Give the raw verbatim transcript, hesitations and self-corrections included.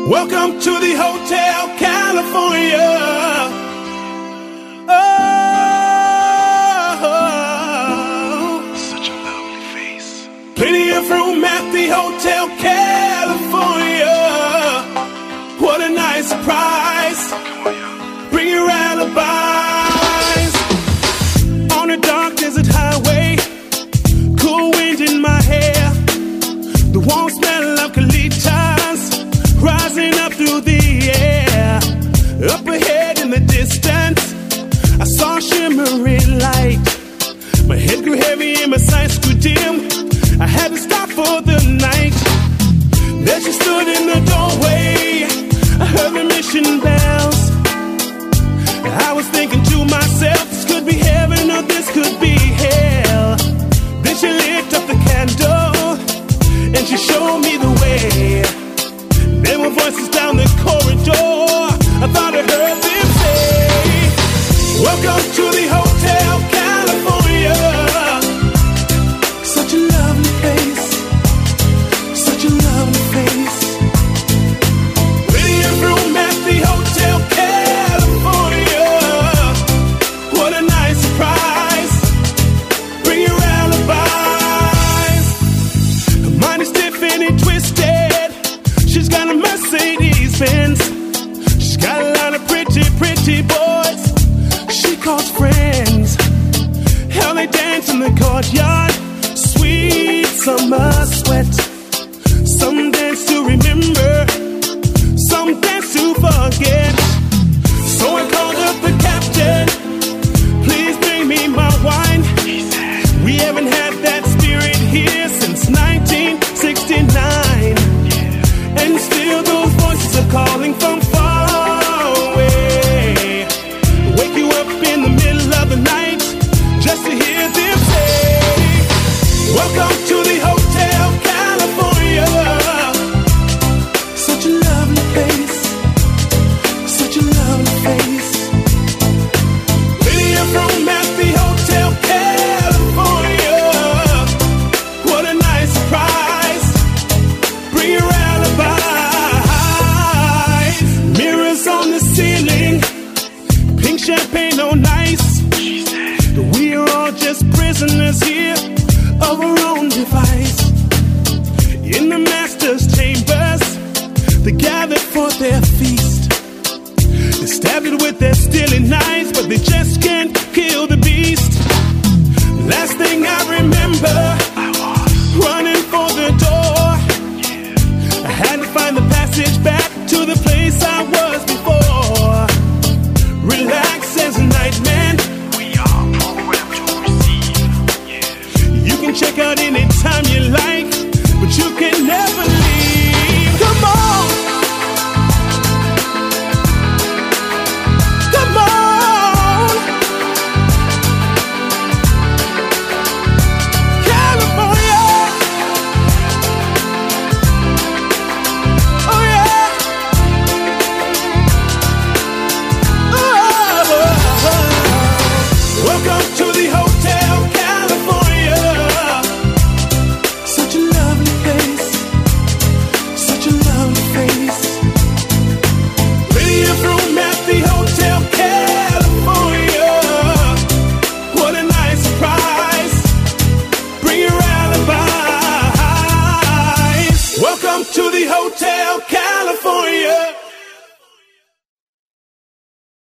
Welcome to the Hotel California. Oh, such a lovely face. Plenty of room at the Hotel California. What a nice surprise. Come on, y'all. Bring your alibis. On a dark desert highway, cool wind in my hair, the warm smell of colitas rising up through the air. Up ahead in the distance, I saw a shimmering light. My head grew heavy and my sights grew dim. I had to stop for the night. There she stood in the doorway. I heard the mission bells. I was thinking to myself, this could be heaven or this could be hell. Then she lit up the candle and she showed me the way. There were voices down the corridor. I thought I heard them say, welcome to the Hotel California. Such a lovely place, such a lovely place. Plenty of room at the Hotel California. What a nice surprise. Bring your alibis. Her mind is stiff and it twisted. She's got a Mercedes Benz. She's got a lot of pretty, pretty boys she calls friends. How they dance in the courtyard, sweet summer sweat. Some dance to remember, some dance to forget. So I called up the captain, please bring me my wine. We haven't had that spirit here since nineteen sixty-nine. And still those voices are calling from far away. Wake you up in the middle of the night just to hear them say, welcome to the Hotel California. Such a lovely place, such a lovely place. Plenty of room at the Hotel California. What a nice surprise. Bring your alibi. Mirrors on the ceiling, pink champagne on ice. We are all just prisoners here of our own device. In the master's chambers, they gathered for their feast. They stabbed it with their steely knives, but they just can't kill the beast. Last thing I remember, running for the door. I had to find the passage back to the place I was before.